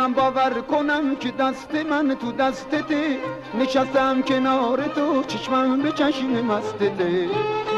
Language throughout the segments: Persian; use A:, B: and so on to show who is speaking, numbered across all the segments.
A: نمیتونم باور کنم که دست من تو دستته، نشستم کنار تو چشمم به چشم مستته.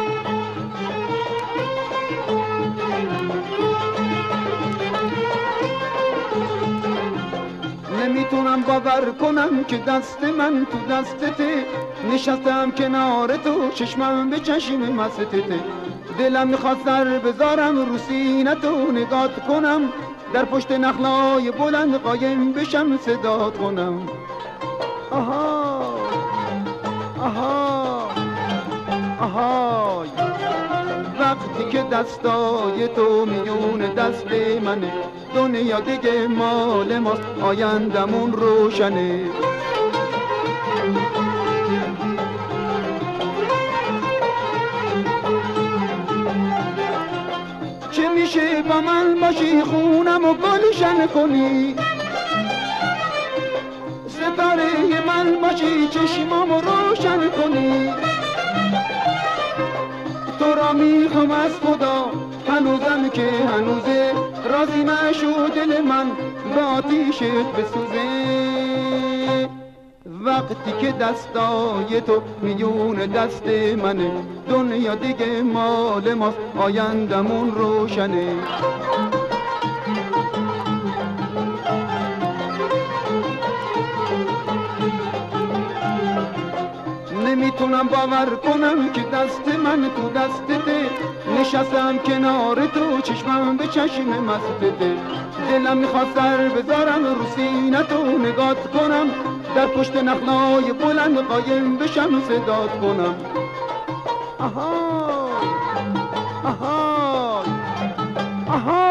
A: نمیتونم باور کنم که دست من تو دستته، نشستم کنار تو چشمم به چشم مستته. دلم میخواد سر بذارم رو سینه تو نگات کنم، در پشت نخلای بلند قایم بشم صدات کنم. آها آها آهای، وقتی که دستای تو میون دست منه، دنیا دیگه مال ماست، آیندمون روشنه. چه میشه با من باشی خونم و گلشن کنی، ستاره من باشی چشمامو روشن کنی. تو را میخوام از خدا هنوزم که هنوزه، راضی مشو دل من با آتیشت بسوزه. وقتی که دستای تو میون دست منه، دنیا دیگه مال ماست، آیندمون روشنه. نمیتونم باور کنم که دست من تو دستته، نشستم کنار تو چشمم به چشم مستته. دلم میخواد سر بذارم رو سینه تو نگات کنم، در پشت نخلای بلند قایم بشم صدات کنم. آها آها آها